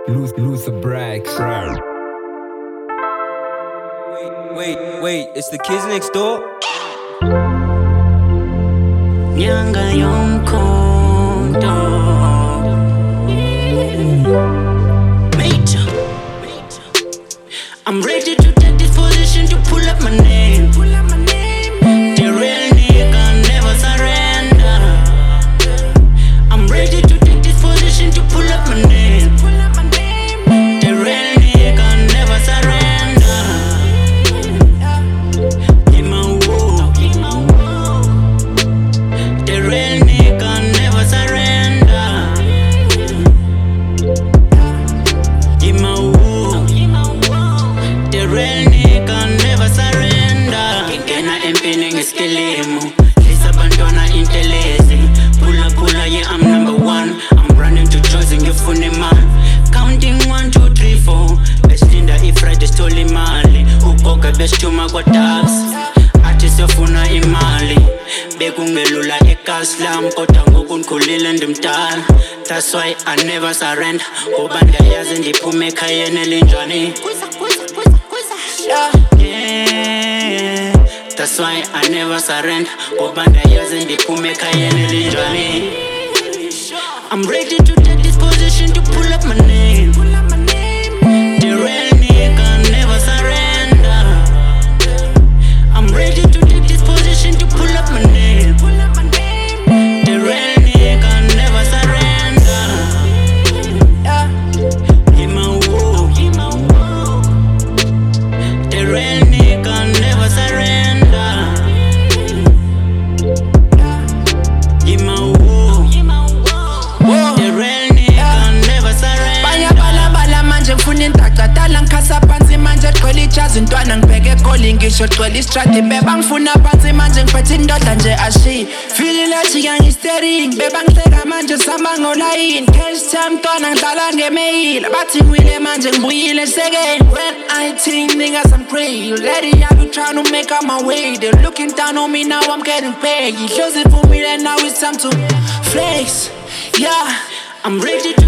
Lose the brags. Wait, it's the kids next door? Nyanga yomkhonto Major I'm ready to take this position to pull up my name. The real nigga never surrender. I'm ready to take this position to pull up my name. The real nigga never surrender. In my war, the real nigga never surrender. In my war, the real nigga never surrender. Ngena empini ngesikilimo, lisabantwana intelezi. Pulla, yeah, I'm number one. I'm running to choice ngifuna imali. Counting 1, 2, 3, 4. Beslinda ifriday stole imali. Ugoga besithuma kwa-tax. Athi siyofuna imali. Bekungelula ekhasi lami kodwa ngoku ngikhulile ndimdala. That's why I never surrender. Ngoba ndiyayazi ndiphume ekhayeni elinjani. Yeah, that's why I never surrender. Ngoba ndiyayazi ndiphume ekhayeni elinjani. I'm ready to take this position to pull up my name. The real nigga never surrender. I'm ready to take this position to pull up my name. The real nigga never surrender. In my war, the real nigga never surrender. In my war, the real nigga never surrender. Baya bala manje ngifuna intaqatala ngikhasa phansi manje gcwele ijazi intwana ngibheke egoli ngisho gcwele istradi beba ngifuna phansi manje ngiphethe indoda nje ashi feeling like ngistering beba ngihleka manje samba ngolayini cash time ntwana ngidlala ngemail bathi ngwile manje ngibuyile second when I think niggas I'm crazy lady I've been trying to make out my way they're looking down on me now I'm getting paid you chose it for me and now it's time to flex yeah I'm ready to